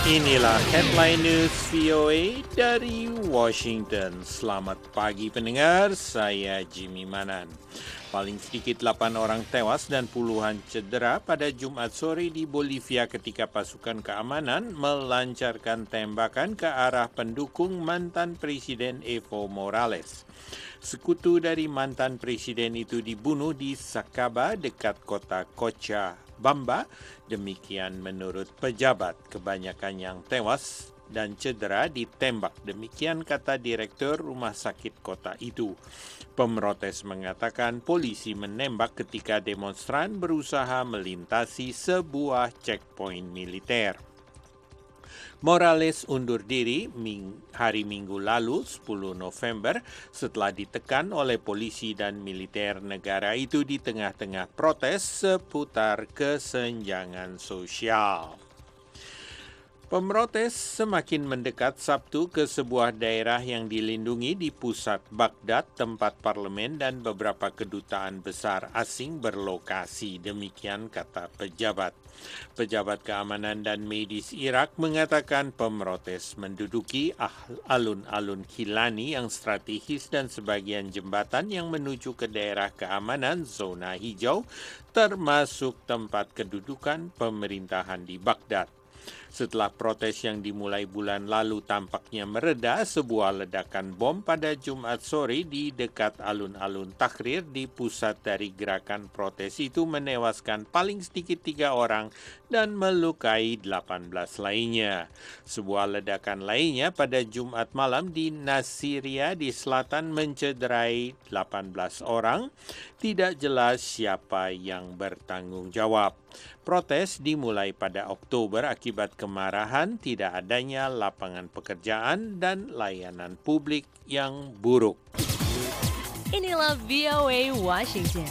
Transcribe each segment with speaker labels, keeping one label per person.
Speaker 1: Inilah headline news VOA dari Washington. Selamat pagi pendengar, saya Jimmy Manan. Paling sedikit 8 orang tewas dan puluhan cedera pada Jumat sore di Bolivia ketika pasukan keamanan melancarkan tembakan ke arah pendukung mantan Presiden Evo Morales. Sekutu dari mantan presiden itu dibunuh di Sacaba dekat kota Cochabamba. Demikian menurut pejabat, kebanyakan yang tewas dan cedera ditembak. Demikian kata direktur rumah sakit kota itu. Pemrotes mengatakan polisi menembak ketika demonstran berusaha melintasi sebuah checkpoint militer. Morales undur diri hari Minggu lalu, 10 November, setelah ditekan oleh polisi dan militer negara itu di tengah-tengah protes seputar kesenjangan sosial. Pemrotes semakin mendekat Sabtu ke sebuah daerah yang dilindungi di pusat Baghdad, tempat parlemen dan beberapa kedutaan besar asing berlokasi, demikian kata pejabat. Pejabat keamanan dan medis Irak mengatakan pemrotes menduduki alun-alun Kilani yang strategis dan sebagian jembatan yang menuju ke daerah keamanan zona hijau, termasuk tempat kedudukan pemerintahan di Baghdad. Setelah protes yang dimulai bulan lalu tampaknya mereda, sebuah ledakan bom pada Jumat sore di dekat alun-alun Tahrir di pusat dari gerakan protes itu menewaskan paling sedikit 3 orang dan melukai 18 lainnya. Sebuah ledakan lainnya pada Jumat malam di Nasiria di selatan mencederai 18 orang. Tidak jelas siapa yang bertanggung jawab. Protes dimulai pada Oktober akibat kemarahan, tidak adanya lapangan pekerjaan, dan layanan publik yang buruk.
Speaker 2: Inilah VOA Washington.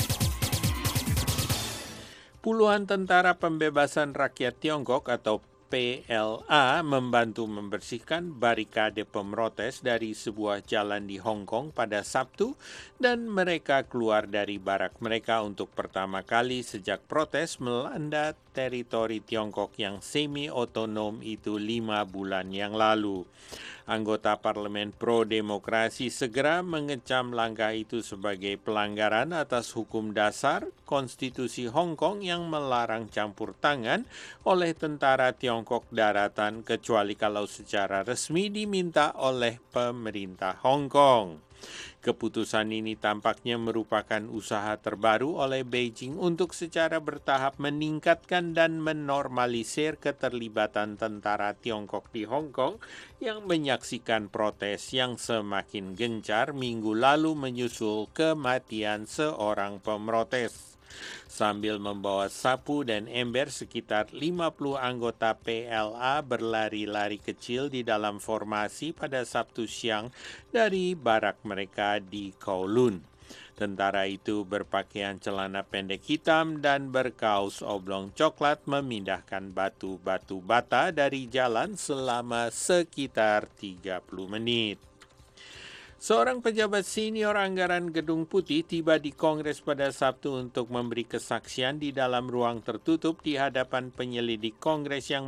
Speaker 1: Puluhan tentara pembebasan rakyat Tiongkok atau PLA membantu membersihkan barikade pemrotes dari sebuah jalan di Hong Kong pada Sabtu dan mereka keluar dari barak mereka untuk pertama kali sejak protes melanda teritori Tiongkok yang semi-otonom itu 5 bulan yang lalu. Anggota parlemen pro-demokrasi segera mengecam langkah itu sebagai pelanggaran atas hukum dasar konstitusi Hong Kong yang melarang campur tangan oleh tentara Tiongkok daratan kecuali kalau secara resmi diminta oleh pemerintah Hong Kong. Keputusan ini tampaknya merupakan usaha terbaru oleh Beijing untuk secara bertahap meningkatkan dan menormalisir keterlibatan tentara Tiongkok di Hong Kong yang menyaksikan protes yang semakin gencar minggu lalu menyusul kematian seorang pemrotes. Sambil membawa sapu dan ember, sekitar 50 anggota PLA berlari-lari kecil di dalam formasi pada Sabtu siang dari barak mereka di Kowloon. Tentara itu berpakaian celana pendek hitam dan berkaus oblong coklat memindahkan batu-batu bata dari jalan selama sekitar 30 menit. Seorang pejabat senior anggaran Gedung Putih tiba di Kongres pada Sabtu untuk memberi kesaksian di dalam ruang tertutup di hadapan penyelidik Kongres yang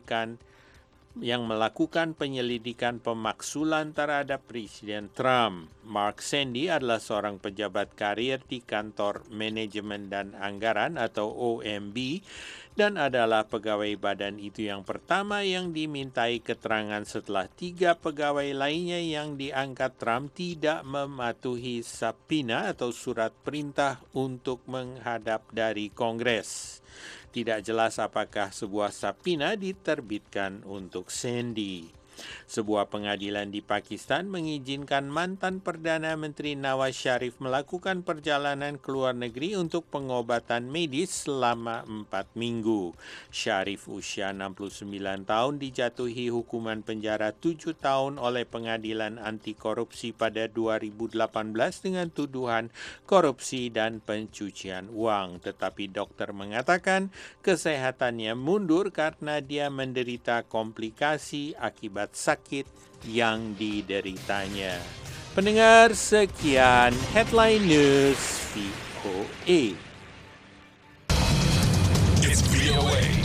Speaker 1: melakukan penyelidikan pemaksulan terhadap Presiden Trump. Mark Sandy adalah seorang pejabat karir di Kantor Manajemen dan Anggaran atau OMB dan adalah pegawai badan itu yang pertama yang dimintai keterangan setelah 3 pegawai lainnya yang diangkat Trump tidak mematuhi subpoena atau surat perintah untuk menghadap dari Kongres. Tidak jelas apakah sebuah subpoena diterbitkan untuk Sandy. Sebuah pengadilan di Pakistan mengizinkan mantan Perdana Menteri Nawaz Sharif melakukan perjalanan ke luar negeri untuk pengobatan medis selama 4 minggu. Sharif usia 69 tahun dijatuhi hukuman penjara 7 tahun oleh pengadilan anti korupsi pada 2018 dengan tuduhan korupsi dan pencucian uang. Tetapi dokter mengatakan kesehatannya mundur karena dia menderita komplikasi akibat sakit yang dideritanya. Pendengar, sekian Headline News VOA.
Speaker 3: It's VOA.